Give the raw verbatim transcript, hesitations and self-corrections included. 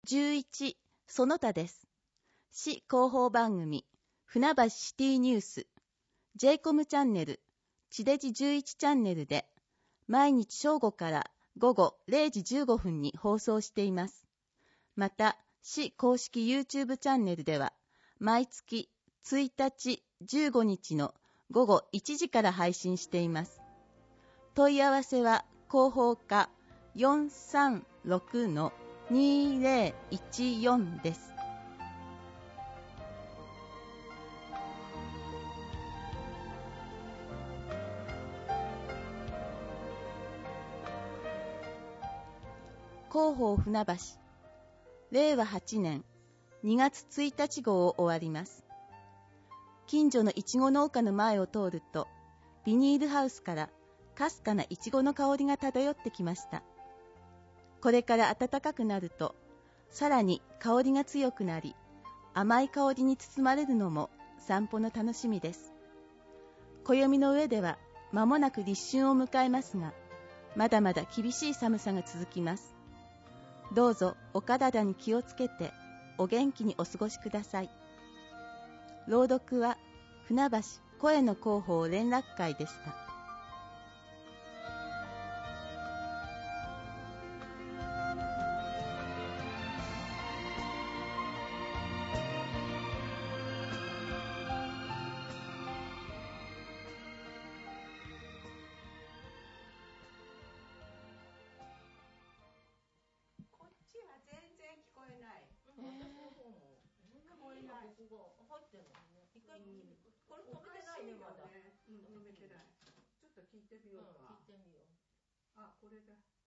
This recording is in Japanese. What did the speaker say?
じゅういち、その他です。市広報番組、船橋シティニュース、ジェイコム チャンネル、地デジじゅういちチャンネルで、毎日正午から午後れいじじゅうごふんに放送しています。また、市公式 YouTube チャンネルでは、毎月ついたち、じゅうごにちの午後いちじから配信しています。問い合わせは広報課 よんさんろくのにぜろいちよん です。広報船橋、れいわはちねんにがつついたち号を終わります。近所のいちご農家の前を通ると、ビニールハウスからかすかないちごの香りが漂ってきました。これから暖かくなると、さらに香りが強くなり、甘い香りに包まれるのも散歩の楽しみです。暦の上では間もなく立春を迎えますが、まだまだ厳しい寒さが続きます。どうぞお体に気をつけてお元気にお過ごしください。朗読は船橋声の広報連絡会でした。 こっちは全然聞こえない。 うん、私の方も聞こえない。ここが入ってるのね。一回、うん、これ止めてないね、まだ。 うん、止めてない。ちょっと聞いてみようか。 うん、聞いてみよう。 あ、これだ。